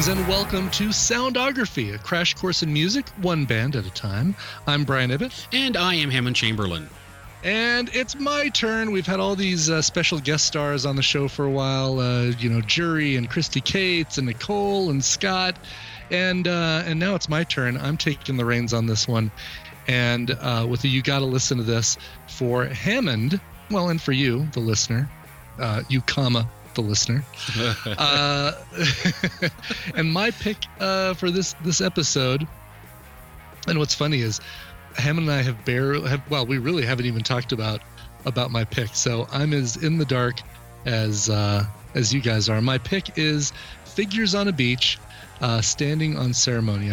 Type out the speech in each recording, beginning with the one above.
Greetings and welcome to Soundography, a crash course in music, one band at a time. I'm Brian Ibbett. And I am Hammond Chamberlain. And it's my turn. We've had all these special guest stars on the show for a while, Jury and Christy Cates and Nicole and Scott. And now it's my turn. I'm taking the reins on this one. And with the You Gotta Listen to This for Hammond, well, and for you, the listener, the listener. And my pick for this episode, and what's funny is Hammond and I we really haven't even talked about my pick. So I'm as in the dark as you guys are. My pick is Figures on a Beach, Standing on Ceremony, a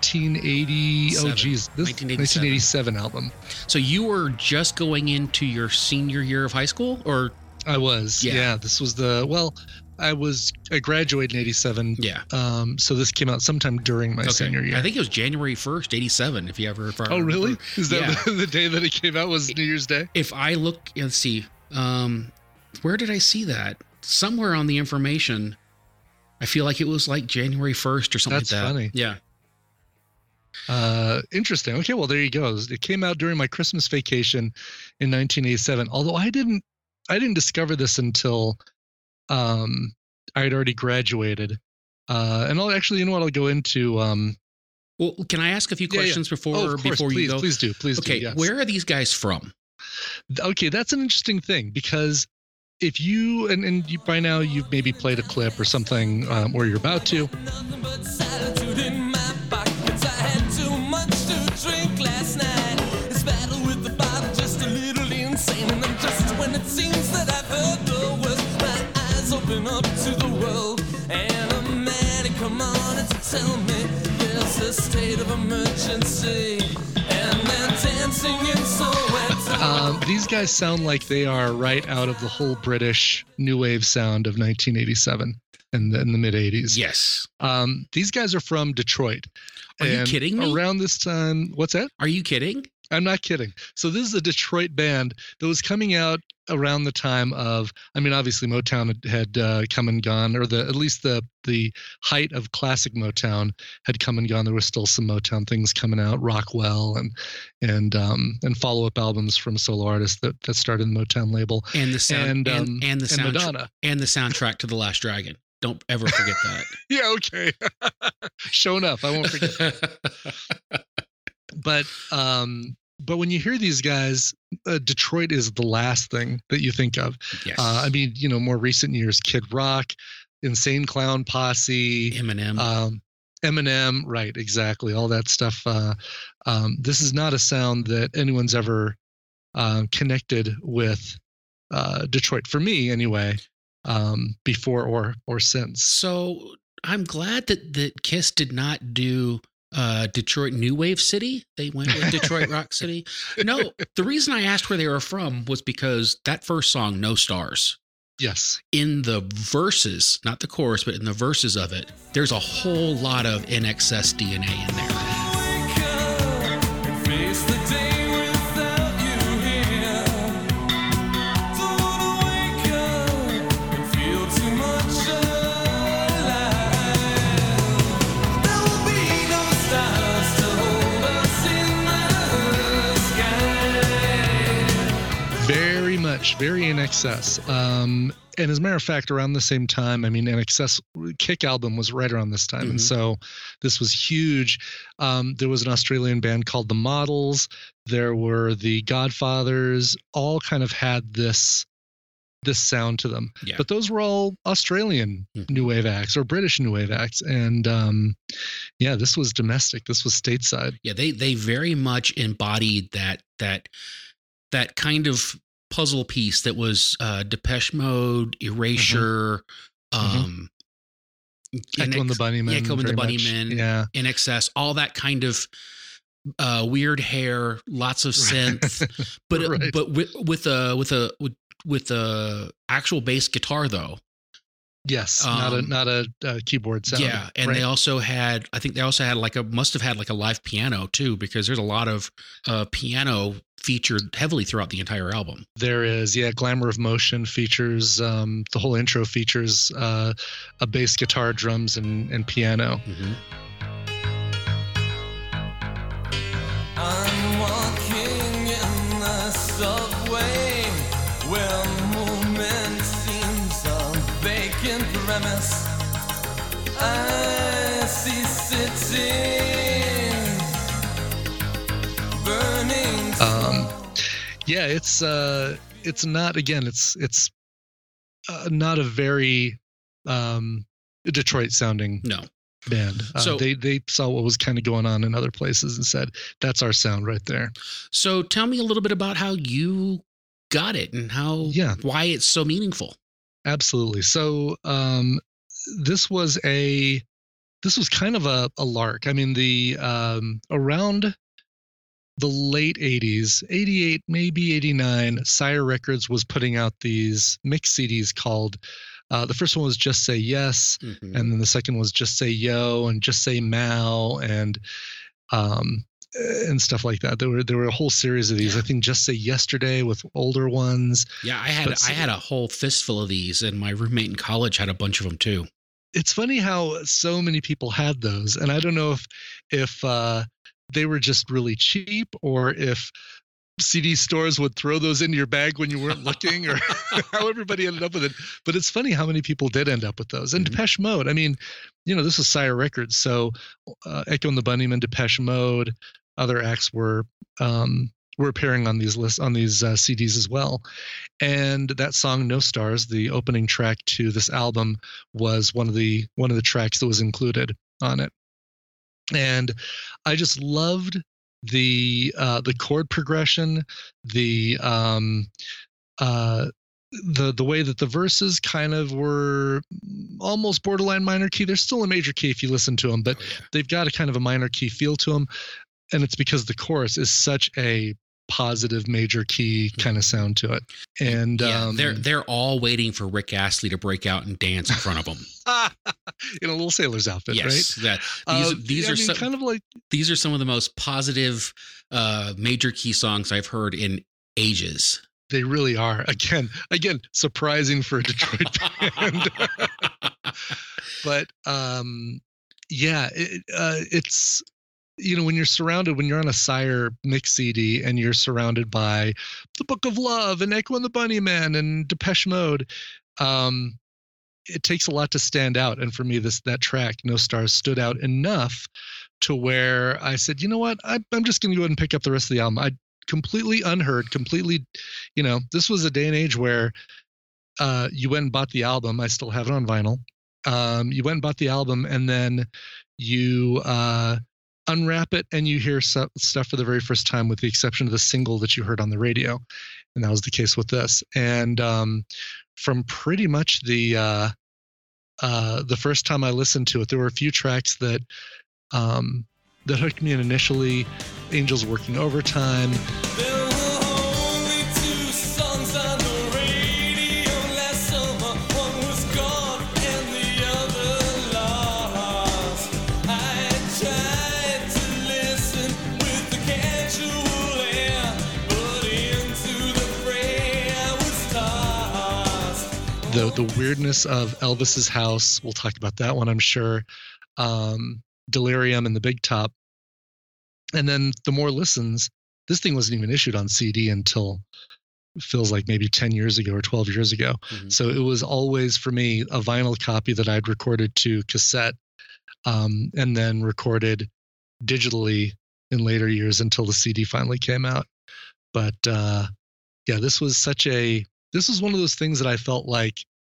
1987 album. So you were just going into your senior year of high school, or? I was, yeah. This was I graduated in 87. Yeah. So this came out sometime during my senior year. I think it was January 1st, 87, if I remember. Oh, really? Is that the day that it came out was New Year's Day? If I look, let's see, where did I see that? Somewhere on the information, I feel like it was like January 1st or something like that. That's funny. Yeah. Interesting. Okay, well, there you go. It came out during my Christmas vacation in 1987, although I didn't discover this until I had already graduated. And I'll actually, you know what, I'll go into. Well, can I ask a few questions before you go? Please do. Okay, yes. Where are these guys from? Okay, that's an interesting thing because if you and you by now you've maybe played a clip or something, or you're about to. Up to the world and a man come on and tell me there's a state of emergency and then dancing in Soweto. These guys sound like they are right out of the whole British new wave sound of 1987 and in the mid 80s. Yes. These guys are from Detroit. Are you kidding me? Around this time, what's that? Are you kidding? I'm not kidding. So this is a Detroit band that was coming out around the time of, obviously Motown had come and gone, or at least the height of classic Motown had come and gone. There was still some Motown things coming out, Rockwell and follow-up albums from solo artists that started the Motown label. And the sound and the soundtrack Madonna. And the soundtrack to The Last Dragon. Don't ever forget that. Yeah, okay. Showing up, I won't forget. But when you hear these guys, Detroit is the last thing that you think of. Yes. More recent years, Kid Rock, Insane Clown Posse, Eminem, right? Exactly, all that stuff. This is not a sound that anyone's ever connected with Detroit, for me anyway, before or since. So I'm glad that Kiss did not do Detroit New Wave City. They went with Detroit Rock City. No, the reason I asked where they were from was because that first song, No Stars. Yes. In the verses, not the chorus, but in the verses of it, there's a whole lot of NXS DNA in there. Very NXS. And as a matter of fact, around the same time, NXS Kick album was right around this time. Mm-hmm. And so this was huge. There was an Australian band called The Models. There were the Godfathers, all kind of had this sound to them. Yeah. But those were all Australian new wave acts or British new wave acts. And this was domestic. This was stateside. Yeah, they very much embodied that kind of puzzle piece that was Depeche Mode, Erasure, Echo and the Bunnymen. Echo and the Bunnymen, NXS, all that kind of weird hair, lots of synth, but with a actual bass guitar though. Yes, not a keyboard sound. Yeah, and right. they also had, I think they also had must have had like a live piano too, because there's a lot of piano featured heavily throughout the entire album. There is, yeah. Glamour of Motion features, the whole intro features a bass guitar, drums, and piano. Mm-hmm. I'm walking in the subway where movement seems a vacant premise. I see cities burning. Yeah, it's not, again, it's not a very Detroit sounding band. So they saw what was kind of going on in other places and said, that's our sound right there. So tell me a little bit about how you got it and why it's so meaningful. Absolutely. So this was kind of a lark. I mean, the around the late 80s, 88, maybe 89, Sire Records was putting out these mix CDs called, the first one was Just Say Yes, and then the second was Just Say Yo and Just Say Mao and stuff like that. There were a whole series of these. I think Just Say Yesterday with older ones. Yeah, I had a whole fistful of these, and my roommate in college had a bunch of them too. It's funny how so many people had those, and I don't know if they were just really cheap, or if CD stores would throw those into your bag when you weren't looking, or how everybody ended up with it. But it's funny how many people did end up with those. And Depeche Mode, I mean, this is Sire Records, so Echo and the Bunnymen, Depeche Mode, other acts were appearing on these lists, on these CDs as well. And that song No Stars, the opening track to this album, was one of the tracks that was included on it. And I just loved the chord progression, the way that the verses kind of were almost borderline minor key. They're still a major key if you listen to them, but they've got a kind of a minor key feel to them. And it's because the chorus is such a positive major key kind of sound to it. And they're all waiting for Rick Astley to break out and dance in front of them in a little sailor's outfit, yes, right? These are some of the most positive major key songs I've heard in ages. They really are. Again, surprising for a Detroit band. But it's when you're on a Sire mix CD and you're surrounded by the Book of Love and Echo and the Bunnymen and Depeche Mode, it takes a lot to stand out. And for me, that track, No Stars, stood out enough to where I said, you know what, I'm just going to go ahead and pick up the rest of the album. I completely unheard, this was a day and age where you went and bought the album. I still have it on vinyl. You went and bought the album, and then you unwrap it and you hear stuff for the very first time, with the exception of the single that you heard on the radio. And that was the case with this. And from pretty much the first time I listened to it, there were a few tracks that hooked me in initially. Angels Working Overtime. There were only 2 songs on the radio last summer. One was gone and the other lost. I tried to listen with the casual air, but into the fray I was tossed. The weirdness of Elvis's House, we'll talk about that one, I'm sure. Delirium and the Big Top. And then the more listens, this thing wasn't even issued on CD until, it feels like maybe 10 years ago or 12 years ago. So it was always, for me, a vinyl copy that I'd recorded to cassette, and then recorded digitally in later years until the CD finally came out. But this was one of those things that I felt like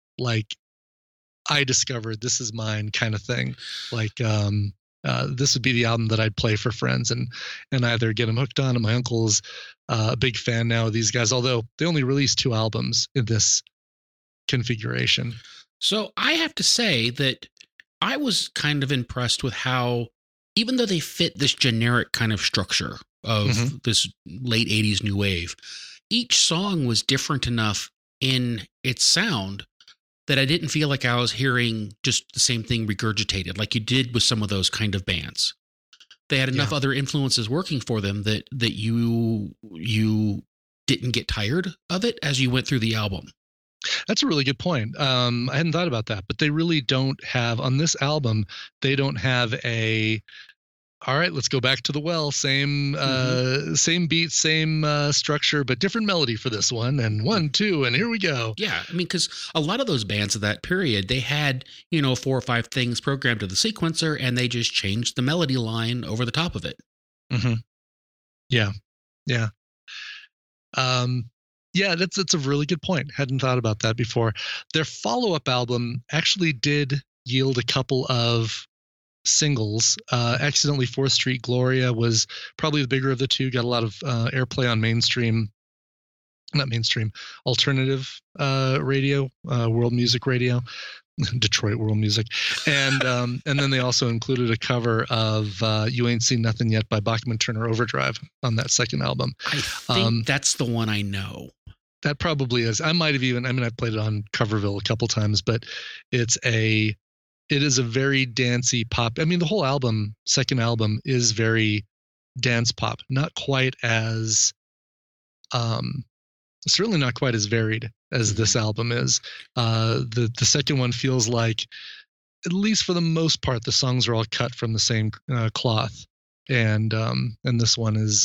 I discovered, this is mine kind of thing. This would be the album that I'd play for friends and either get them hooked on. And my uncle's a big fan now of these guys, although they only released 2 albums in this configuration. So I have to say that I was kind of impressed with how, even though they fit this generic kind of structure of this late 80s new wave, each song was different enough in its sound that I didn't feel like I was hearing just the same thing regurgitated like you did with some of those kind of bands. They had enough other influences working for them that you didn't get tired of it as you went through the album. That's a really good point. I hadn't thought about that, but they really don't have on this album. They don't have all right, let's go back to the well. Same beat, same structure, but different melody for this one. And 1, 2, and here we go. Yeah, I mean, because a lot of those bands of that period, they had 4 or 5 things programmed to the sequencer, and they just changed the melody line over the top of it. Mm-hmm. Yeah. That's a really good point. Hadn't thought about that before. Their follow-up album actually did yield a couple of singles. Accidentally 4th Street Gloria was probably the bigger of the two, got a lot of airplay on alternative radio, world music radio, Detroit World Music. And then they also included a cover of You Ain't Seen Nothing Yet by Bachman Turner Overdrive on that second album. I think that's the one I know. That probably is. I might have I've played it on Coverville a couple times, but it is a very dancey pop. I mean, the whole album, second album, is very dance pop. Not quite as, certainly not quite as varied as this album is. The second one feels like, at least for the most part, the songs are all cut from the same cloth, and this one is,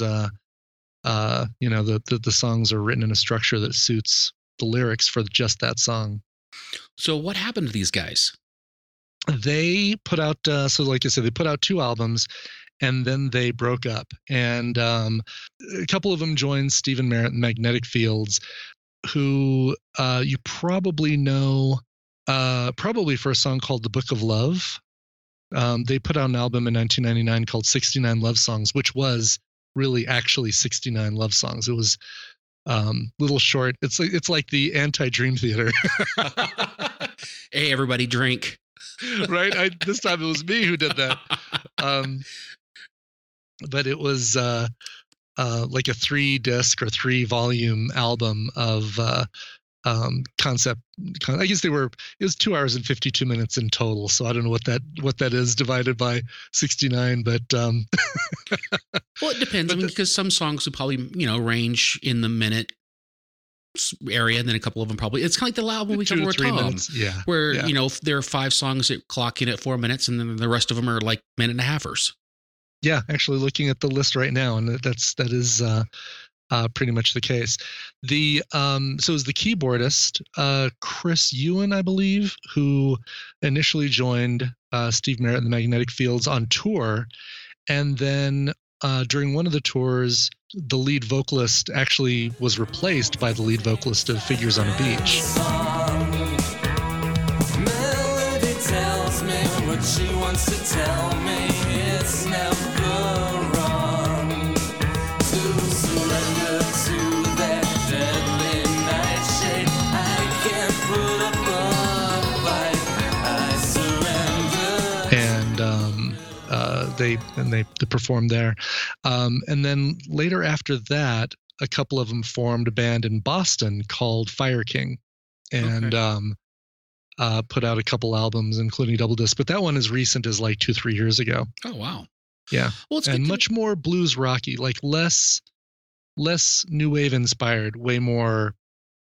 the songs are written in a structure that suits the lyrics for just that song. So what happened to these guys? They put out, so like I said, they put out 2 albums, and then they broke up. And a couple of them joined Stephen Merritt and Magnetic Fields, who you probably know, probably for a song called The Book of Love. They put out an album in 1999 called 69 Love Songs, which was really actually 69 love songs. It was little short. It's like the anti-Dream Theater. Hey, everybody drink. Right. This time it was me who did that. But it was like a 3-disc or 3-volume album of concept. I guess it was 2 hours and 52 minutes in total. So I don't know what that is divided by 69, but well, it depends. Because some songs would probably, range in the minute area, and then a couple of them probably, it's kind of like the album we covered with Tom, minutes. where there are 5 songs that clock in at 4 minutes, and then the rest of them are like minute and a halfers. Yeah, actually looking at the list right now, and that is pretty much the case. So it was the keyboardist Chris Ewan, I believe, who initially joined Steve Merritt and the Magnetic Fields on tour, and then during one of the tours, the lead vocalist actually was replaced by the lead vocalist of Figures on a Beach. Melody tells me what she wants to tell me. It's never wrong to surrender to that deadly nightshade. I can't put up a fight. I surrender. And they performed there, and then later after that, a couple of them formed a band in Boston called Fire King, and put out a couple albums, including double disc. But that one is recent as like 2-3 years ago. Oh wow! Yeah, well, it's and much more blues rocky, like less new wave inspired, way more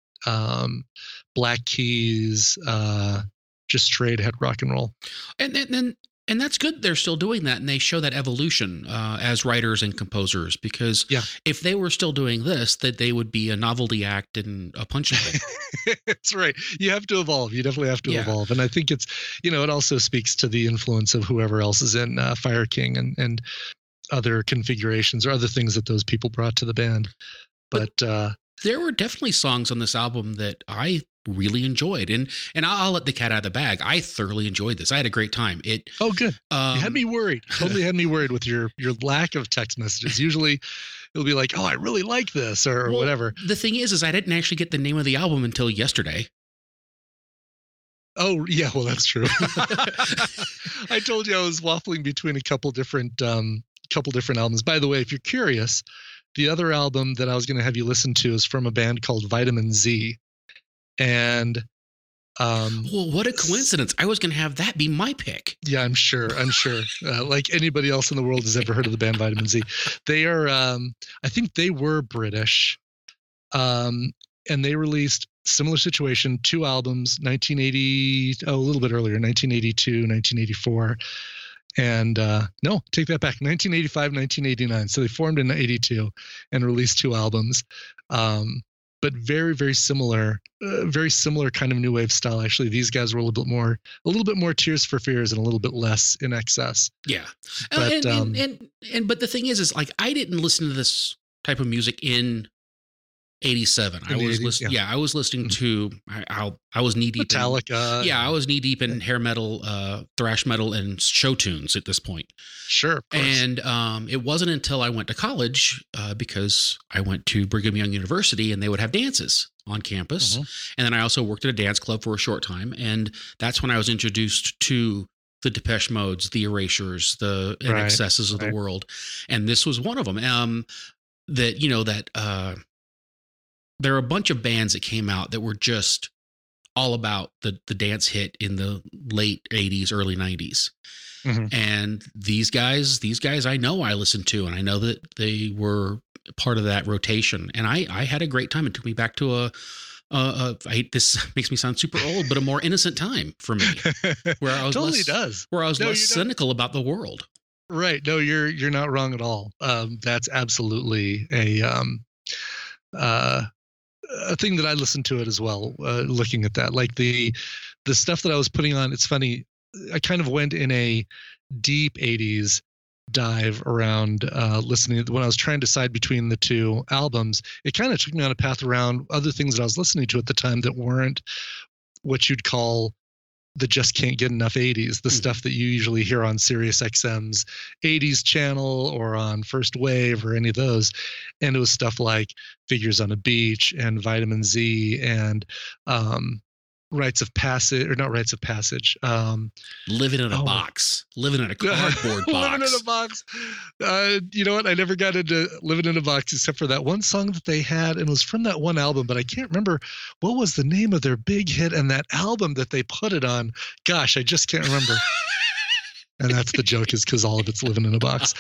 Black Keys, just straight ahead rock and roll. And that's good. They're still doing that, and they show that evolution as writers and composers. Because if they were still doing this, that they would be a novelty act and a punching bag. That's right. You have to evolve. You definitely have to evolve. And I think it's, it also speaks to the influence of whoever else is in Fire King and other configurations or other things that those people brought to the band. But there were definitely songs on this album that I really enjoyed, and I'll let the cat out of the bag. I thoroughly enjoyed this. I had a great time. Good. You had me worried. Totally had me worried with your lack of text messages. Usually it'll be like, oh, I really like this or whatever. The thing is I didn't actually get the name of the album until yesterday. Oh yeah, well that's true. I told you I was waffling between a couple different albums. By the way, if you're curious, the other album that I was going to have you listen to is from a band called Vitamin Z. And Well, what a coincidence. I was going to have that be my pick. Yeah, I'm sure. Like anybody else in the world has ever heard of the band Vitamin Z. They are, I think they were British. And they released similar situation, 2 albums, 1980, a little bit earlier, 1982, 1984. And no, take that back, 1985, 1989. So they formed in 82 and released 2 albums. But very, very similar kind of new wave style. Actually, these guys were a little bit more Tears for Fears and a little bit less In Excess. Yeah. But, but the thing is like, I didn't listen to this type of music in 87. I was listening. Yeah, I was listening to. I was knee deep. Metallica. I was knee deep in hair metal, thrash metal, and show tunes at this point. Sure. Of course. And it wasn't until I went to college because I went to Brigham Young University, and they would have dances on campus. And then I also worked at a dance club for a short time, and that's when I was introduced to the Depeche Modes, the Erasures, the NXSs of the world, and this was one of them. There are a bunch of bands that came out that were just all about the dance hit in the late 80s, early 90s. And these guys I know I listened to, and I know that they were part of that rotation. And I had a great time. It took me back to this makes me sound super old, but a more innocent time for me, where I was less cynical about the world. Right. No, you're not wrong at all. That's absolutely a thing that I listened to it as well, looking at that, like the stuff that I was putting on. It's funny. I kind of went in a deep 80s dive around listening. When I was trying to decide between the 2 albums, it kind of took me on a path around other things that I was listening to at the time that weren't what you'd call the just can't get enough 80s, the stuff that you usually hear on Sirius XM's 80s channel or on First Wave or any of those. And it was stuff like Figures on a Beach and Vitamin Z and Rites of Passage, or not Rites of Passage. Living in a box. Living in a cardboard box. Living in a box. You know what? I never got into Living in a Box except for that one song that they had, and it was from that one album, but I can't remember what was the name of their big hit and that album that they put it on. Gosh, I just can't remember. And that's the joke, is because all of it's Living in a Box.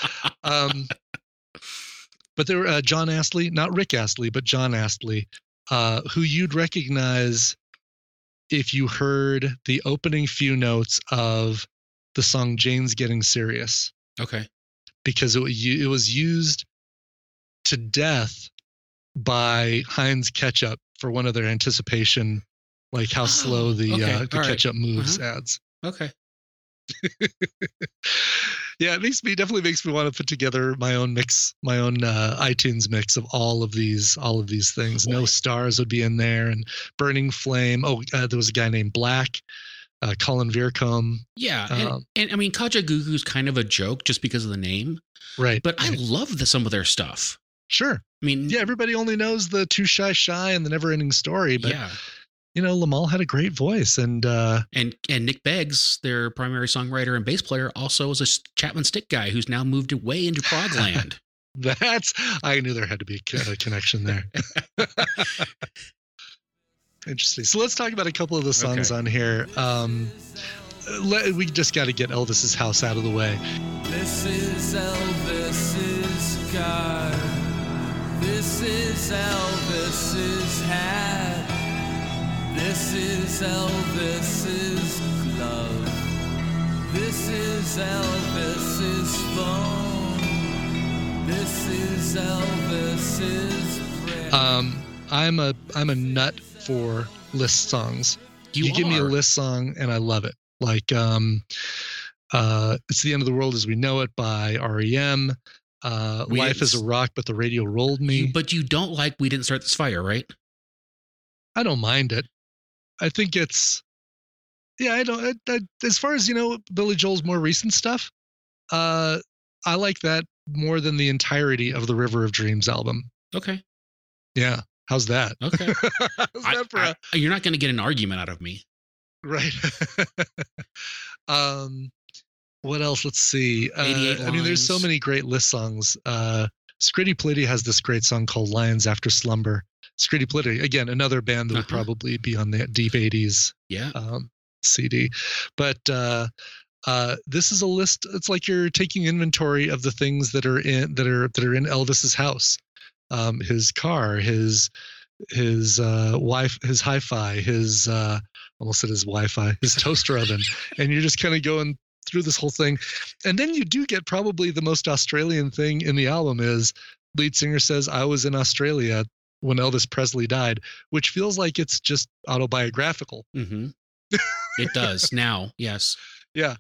But there were John Astley, not Rick Astley, but John Astley, who you'd recognize if you heard the opening few notes of the song Jane's Getting Serious. Okay. Because it was used to death by Heinz Ketchup for one of their anticipation, like how slow the ketchup moves ads. Okay. Yeah, it definitely makes me want to put together my own iTunes mix of all of these things. No Stars would be in there, and Burning Flame. There was a guy named Black, Colin Veercombe. Yeah, and I mean, Kajagoogoo's kind of a joke just because of the name, right? But I love some of their stuff. Sure. I mean, yeah, everybody only knows the Too Shy and the Never Ending Story, but yeah. You know, Lamal had a great voice, and Nick Beggs, their primary songwriter and bass player, also was a Chapman Stick guy who's now moved away into progland. I knew there had to be a connection there. Interesting. So let's talk about a couple of the songs on here. We just got to get Elvis's House out of the way. This is Elvis's car. This is Elvis's hat. This is Elvis's glove. This is Elvis's phone. This is Elvis's breath. I'm a nut for list songs. You give me a list song and I love it. Like It's the End of the World as We Know It by REM. Life is a Rock, but the radio rolled me. But you don't like We Didn't Start This Fire, right? I don't mind it. I think it's, I don't, as far as, Billy Joel's more recent stuff, I like that more than the entirety of the River of Dreams album. Okay. Yeah. How's that? Okay. You're not going to get an argument out of me. Right. What else? Let's see. There's so many great list songs. Scritti Politti has this great song called Lions After Slumber Scritti Politti, again, another band that would probably be on that deep 80s CD. But this is a list. It's like you're taking inventory of the things that are in Elvis's house, his car, his wife, his hi-fi, his almost said his Wi-Fi, his toaster oven, and you're just kind of going through this whole thing. And then you do get probably the most Australian thing in the album is lead singer says, "I was in Australia when Elvis Presley died," which feels like it's just autobiographical. Mm-hmm. It does now. Yes. Yeah.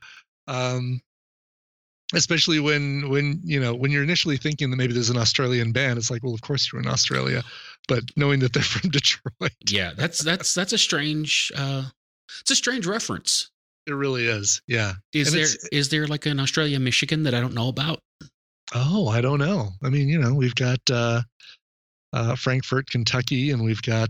Especially when you're initially thinking that maybe there's an Australian band, it's like, well, of course you're in Australia, but knowing that they're from Detroit. Yeah. That's a strange, it's a strange reference. It really is. Yeah. Is there like an Australia, Michigan that I don't know about? Oh, I don't know. I mean, we've got Frankfort, Kentucky, and we've got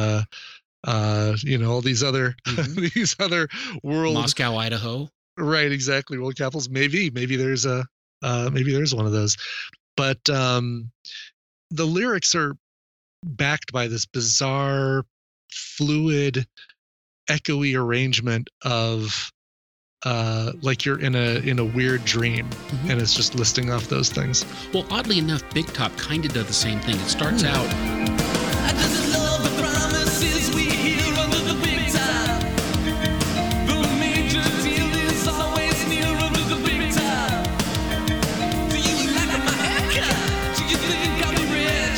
all these other these other world Moscow, Idaho. Right, exactly. World capitals. Maybe there's one of those. But the lyrics are backed by this bizarre, fluid, echoey arrangement of like you're in a weird dream, and it's just listing off those things. Well, oddly enough, Big Top kind of does the same thing. It starts out. I just love the promises we hear under the big top. The major deal is always near under the big top. Do you like my haircut? Do you think I'm rich?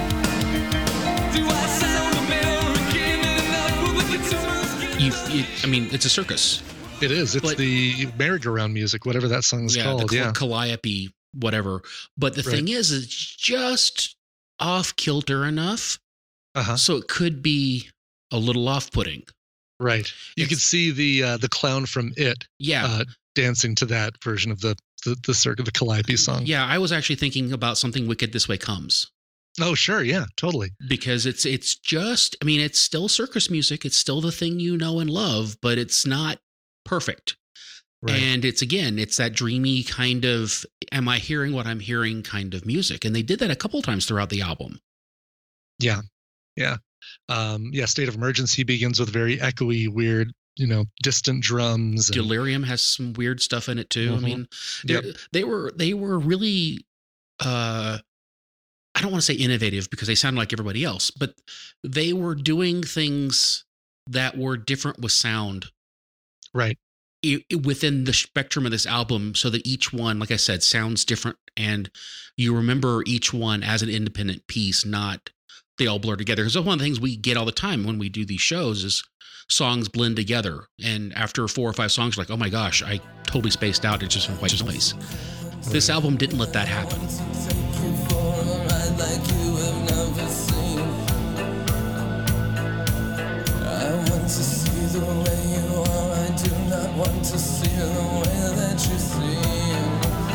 Do I sound American enough for the guitars? I mean, it's a circus. It is. It's the merry-go-round music, whatever that song is called. The calliope, whatever. But the thing is, it's just off-kilter enough, so it could be a little off-putting. Right. You could see the clown from It. Yeah. Dancing to that version of the calliope song. Yeah, I was actually thinking about Something Wicked This Way Comes. Oh, sure. Yeah, totally. Because it's just, I mean, it's still circus music. It's still the thing you know and love, but it's not perfect. Right. And it's that dreamy kind of, am I hearing what I'm hearing kind of music. And they did that a couple of times throughout the album. Yeah. Yeah. State of Emergency begins with very echoey, weird, distant drums. Delirium has some weird stuff in it too. I mean, they were really, I don't want to say innovative because they sound like everybody else, but they were doing things that were different with sound. Right. Within the spectrum of this album, so that each one, like I said, sounds different, and you remember each one as an independent piece, not they all blur together. Because one of the things we get all the time when we do these shows is songs blend together, and after 4 or 5 songs, you're like, oh my gosh, I totally spaced out. It's just in white noise. This album didn't let that happen. Want to see the way that you seem.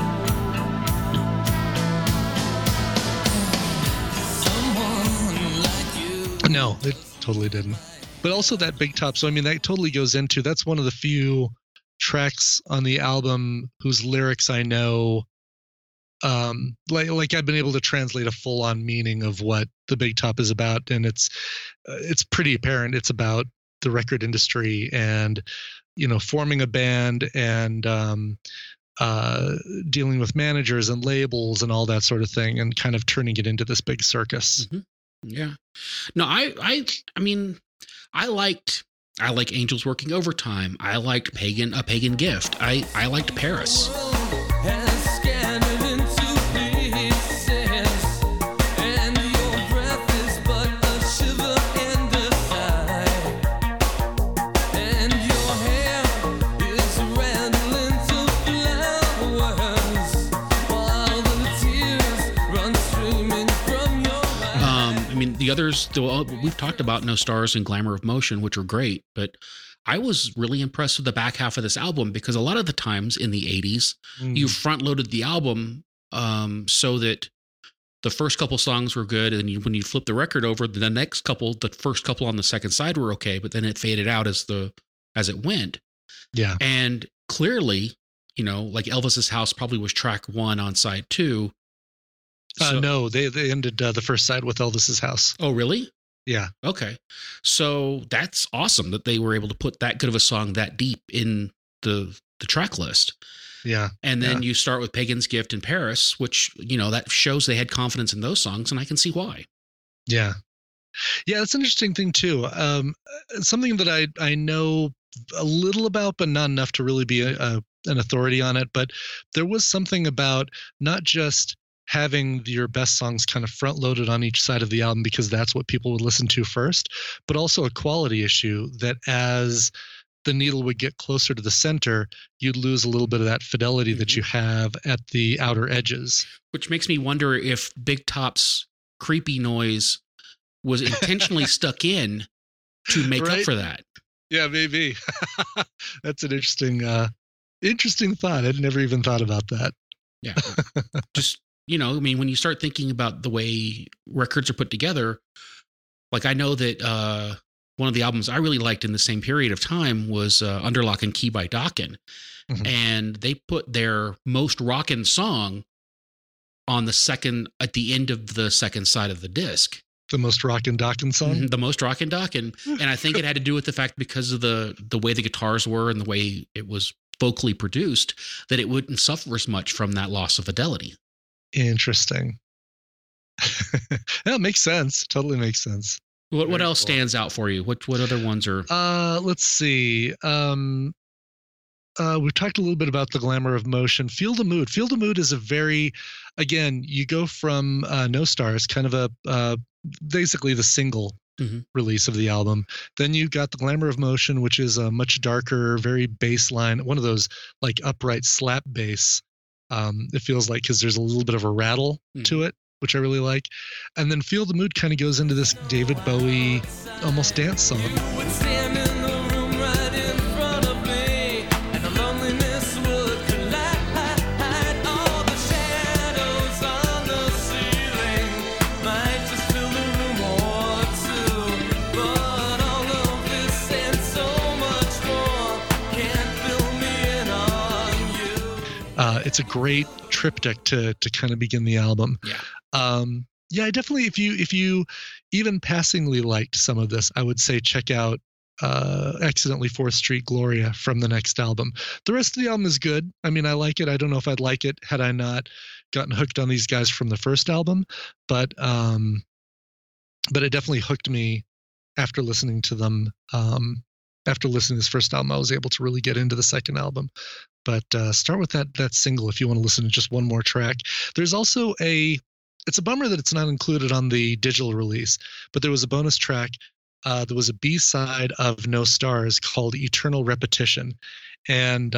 Someone like you. No, it totally didn't. But also that Big Top. So I mean, that totally goes into. That's one of the few tracks on the album whose lyrics I know. Like I've been able to translate a full-on meaning of what the Big Top is about, and it's pretty apparent. It's about the record industry and forming a band and dealing with managers and labels and all that sort of thing, and kind of turning it into this big circus. Yeah. No, I mean, I like Angels Working Overtime. I liked A Pagan Gift. I liked Paris. The others, we've talked about No Stars and Glamour of Motion, which are great, but I was really impressed with the back half of this album because a lot of the times in the 80s, you front loaded the album so that the first couple songs were good, and when you flip the record over, the first couple on the second side were okay, but then it faded out as it went. Yeah. And clearly, like Elvis's House probably was track 1 on side 2. No, they ended the first side with Elvis's House. Oh, really? Yeah. Okay. So that's awesome that they were able to put that good of a song that deep in the track list. Yeah. And then you start with Pagan's Gift in Paris, which, that shows they had confidence in those songs, and I can see why. Yeah. Yeah, that's an interesting thing too. Something that I know a little about, but not enough to really be an authority on it. But there was something about not just having your best songs kind of front loaded on each side of the album because that's what people would listen to first, but also a quality issue that as the needle would get closer to the center, you'd lose a little bit of that fidelity that you have at the outer edges. Which makes me wonder if Big Top's creepy noise was intentionally stuck in to make up for that. Yeah, maybe. That's an interesting thought. I'd never even thought about that. Yeah. Just, when you start thinking about the way records are put together, like I know that one of the albums I really liked in the same period of time was Under Lock and Key by Dokken. Mm-hmm. And they put their most rockin' song on at the end of the second side of the disc. The most rockin' Dokken song? Mm-hmm, the most rockin' Dokken. And I think it had to do with the fact because of the way the guitars were and the way it was vocally produced, that it wouldn't suffer as much from that loss of fidelity. Interesting. That makes sense. Totally makes sense. What else stands out for you? What other ones are? Let's see. We've talked a little bit about the glamour of motion. Feel the Mood. Feel the Mood is a very, again, you go from No Stars, kind of a basically the single release of the album. Then you got the Glamour of Motion, which is a much darker, very bass line, one of those like upright slap bass. It feels like because there's a little bit of a rattle to it, which I really like. And then Feel the Mood kind of goes into this David Bowie almost dance song. It's a great triptych to kind of begin the album. Yeah, I definitely, if you even passingly liked some of this, I would say check out Accidentally 4th Street Gloria from the next album. The rest of the album is good. I mean, I like it. I don't know if I'd like it had I not gotten hooked on these guys from the first album, but it definitely hooked me after listening to them. After listening to this first album, I was able to really get into the second album. But start with that single if you want to listen to just one more track. There's also it's a bummer that it's not included on the digital release, but there was a bonus track. There was a B-side of No Stars called Eternal Repetition. And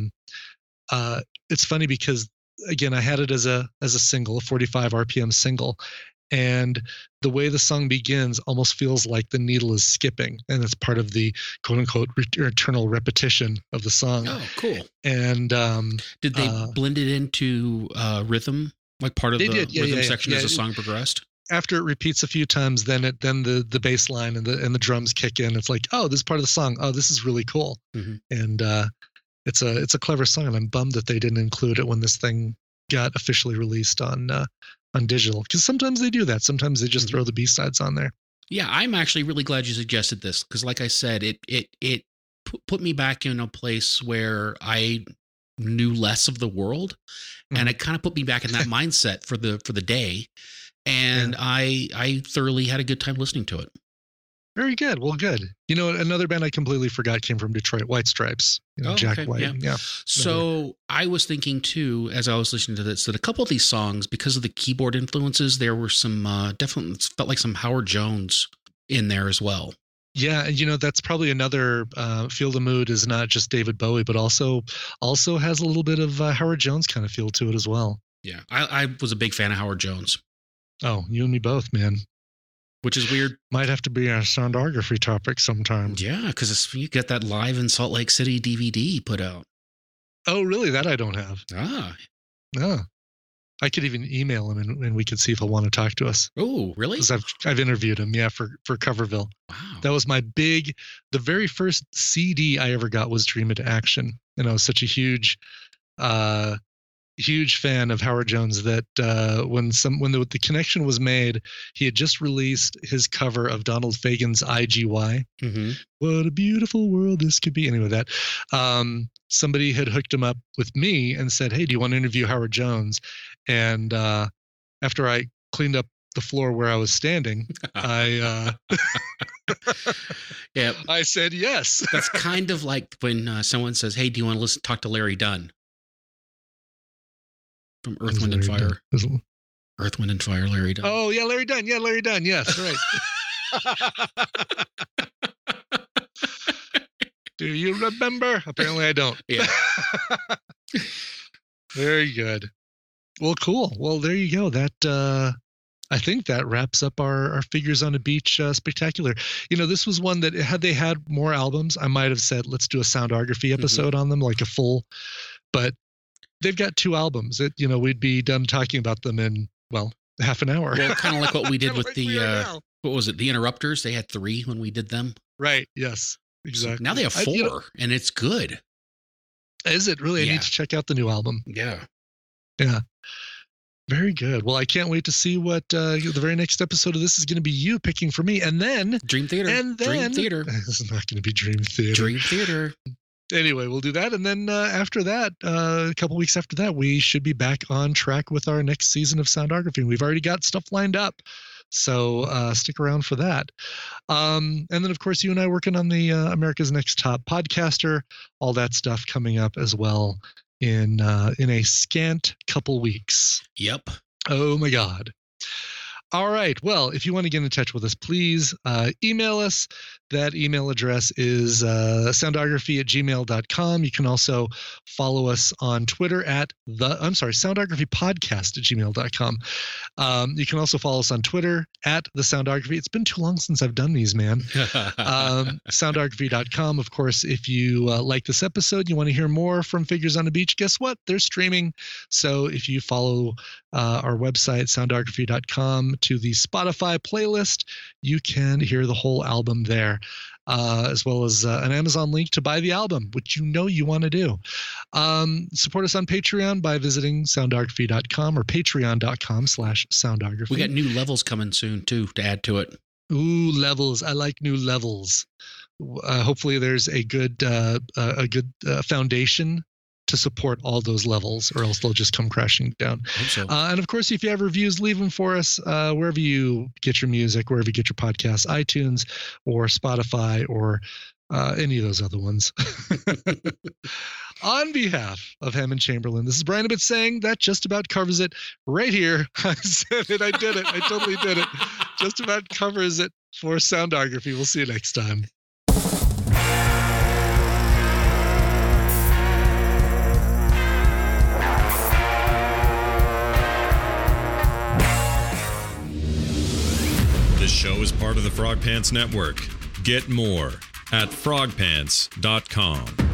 it's funny because, again, I had it as a single, a 45 RPM single. And the way the song begins almost feels like the needle is skipping, and it's part of the quote unquote eternal repetition of the song. Oh, cool. And did they blend it into rhythm, like part of the rhythm section as the song progressed? After it repeats a few times, then the bass line and the drums kick in. It's like, oh, this is part of the song. Oh, this is really cool. Mm-hmm. And it's a clever song, and I'm bummed that they didn't include it when this thing got officially released on digital, because sometimes they do that. Sometimes they just throw the B-sides on there. Yeah, I'm actually really glad you suggested this, because like I said, it put me back in a place where I knew less of the world, and it kind of put me back in that mindset for the day, and I thoroughly had a good time listening to it. Very good. Well, good. Another band I completely forgot came from Detroit, White Stripes. Jack White. Yeah. So I was thinking too, as I was listening to this, that a couple of these songs, because of the keyboard influences, there were some definitely felt like some Howard Jones in there as well. Yeah, that's probably another. Feel the Mood is not just David Bowie, but also has a little bit of Howard Jones kind of feel to it as well. Yeah, I was a big fan of Howard Jones. Oh, you and me both, man. Which is weird. Might have to be a soundography topic sometime. Yeah, because you get that Live in Salt Lake City DVD put out. Oh, really? That I don't have. No. I could even email him and we could see if he'll want to talk to us. Oh, really? Because I've interviewed him, for Coverville. Wow. That was the very first CD I ever got was Dream Into Action. And I was such a huge huge fan of Howard Jones that when the connection was made, he had just released his cover of Donald Fagen's IGY. Mm-hmm. What a beautiful world this could be. Anyway, that somebody had hooked him up with me and said, hey, do you want to interview Howard Jones? And after I cleaned up the floor where I was standing, I said yes. That's kind of like when someone says, hey, do you want to talk to Larry Dunn? From Earth, Wind, and Fire. Earth, Wind, and Fire, Larry Dunn. Oh, yeah, Larry Dunn. Yeah, Larry Dunn. Yes, right. Do you remember? Apparently I don't. Yeah. Very good. Well, cool. Well, there you go. That I think that wraps up our Figures on a Beach spectacular. You know, this was one that had they had more albums, I might have said, let's do a Soundography episode on them, like a full, but they've got 2 albums that, you know, we'd be done talking about them in, well, half an hour. Well, kind of like what we did with like the, what was it? The Interrupters. They had 3 when we did them. Right. Yes, exactly. So now they have 4 and it's good. Is it really? Yeah. I need to check out the new album. Yeah. Yeah. Very good. Well, I can't wait to see what the very next episode of this is going to be you picking for me. And then Dream Theater. And then Dream Theater. This is not going to be Dream Theater. Dream Theater. Anyway, we'll do that. And then after that, a couple weeks after that, we should be back on track with our next season of Soundography. We've already got stuff lined up. So stick around for that. And then, of course, you and I working on the America's Next Top Podcaster, all that stuff coming up as well in a scant couple weeks. Yep. Oh, my God. All right. Well, if you want to get in touch with us, please email us. That email address is soundography@gmail.com. You can also follow us on Twitter at soundographypodcast@gmail.com. You can also follow us on Twitter at the Soundography. It's been too long since I've done these, man. Soundography.com. Of course, if you like this episode, you want to hear more from Figures on the Beach, guess what? They're streaming. So if you follow our website, soundography.com, to the Spotify playlist, you can hear the whole album there, as well as an Amazon link to buy the album, which you know you want to do. Support us on Patreon by visiting soundography.com or patreon.com/soundography. We got new levels coming soon, too, to add to it. Ooh, levels. I like new levels. Hopefully there's a good foundation to support all those levels, or else they'll just come crashing down. Hope so. And of course, if you have reviews, leave them for us wherever you get your music, wherever you get your podcasts, iTunes or Spotify or any of those other ones. On behalf of Hammond Chamberlain, this is Brian Ibbett saying that just about covers it right here. I said it. I did it. I totally did it. Just about covers it for Soundography. We'll see you next time. This show is part of the Frog Pants Network. Get more at frogpants.com.